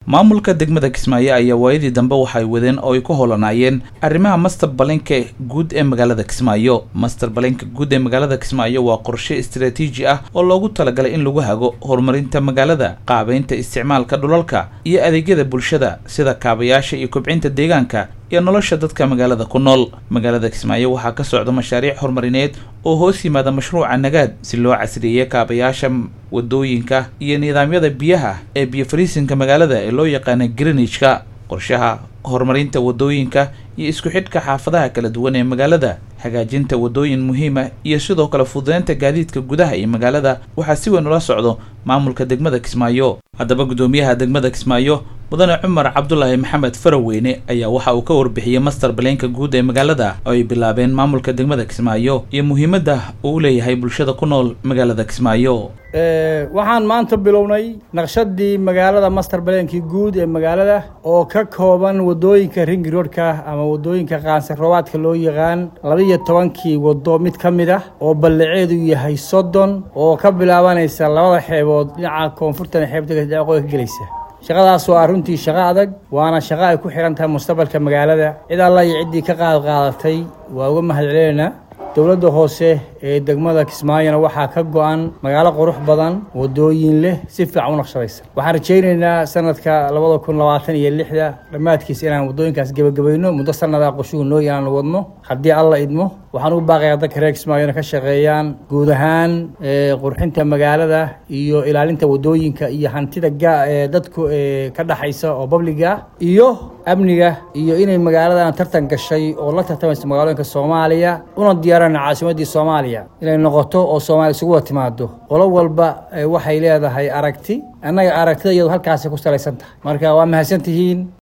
maamulka degmada Kismaayo ayaa waayadii dambe waxay wadeen oo ay ku hoolanayeen arrimaha master balenka guud ee magaalada Kismaayo. Master balenka guud ee magaalada Kismaayo waa qorshe istiraatiiji ah oo loogu talagalay in lagu hago horumarinta magaalada, qaabaynta isticmaalka dhulalka iyo adeegyada bulshada sida kaabayaasha iyo kobcinta deegaanka iyo nolosha dadka magaalada ku nool. Magaalada Kismaayo waxaa ka socda mashaariic horumarineed oo hoos yimaada mashruuca Nagaad si loo casriyeeyo kaabayaasha wadooyinka iyo nidaamyada biyaha ee biyo fariisinka magaalada ee loo yaqaan greenage-ka. qorshaha horumarinta wadooyinka iyo isku xidhka xaafadaha kala duwan ee magaalada, hagaajinta wadooyin muhiim ah iyo sidoo kale fududeynta gaadiidka gudaha ee magaalada waxaa si weyn ula socdo maamulka degmada Kismaayo. haddaba gudoomiyaha degmada Kismaayo mudane Cumar Cabdullaahi Maxamed Faraweyne ayaa waxa uu ka warbixiyay master balenka guud ee magaalada oo ay bilaabeen maamulka degmada Kismaayo iyo muhiimadda uu leeyahay bulshada ku nool magaalada Kismaayo. waxaan maanta bilownay naqshadii magaalada master balenki guud ee magaalada oo ka kooban wadooyinka ring roadka ama wadooyinka qaansan roobaadka loo yaqaan 12 wado mid kamid ah oo ballaceedu yahay 30 oo ka bilaabanaysa labada xeebood dhinaca koonfurta xeebta dhinaca qoyska galaysa. shaqadaas waa runtii shaqo adag waana shaqo ay ku xiran tahay mustaqbalka magaalada. cid alla iyo cidii ka qaadatay waa uga mahadcelinaynaa. dawladda hoose ee degmada Kismaayo waxaa ka go'an magaalo qurux badan wadooyin leh si fiican u naqshadaysan. waxaan rajaynaynaa sanadka 2026 dhamaadkiisa inaan wadooyinkaas gabagabayno muddo sanada qorshuhu noo inaan wadno haddii alla idmo. waxaan u baaqayaa dadka reer Kismaayo ka shaqeeyaan guud ahaan qurxinta magaalada iyo ilaalinta wadooyinka iyo hantida dadku ka dhaxaysa oo public ah iyo amniga iyo inay magaaladan tartan gashay oo la tartamayso magaalooyinka Soomaaliya una diyaarana caasimadii Soomaaliya inay noqoto oo Soomaaliya isugu timaado. qolo walba waxay leedahay aragti, annaga aragtida iyadoo halkaas ku salaysan tahay. marka waa mahadsantihiin.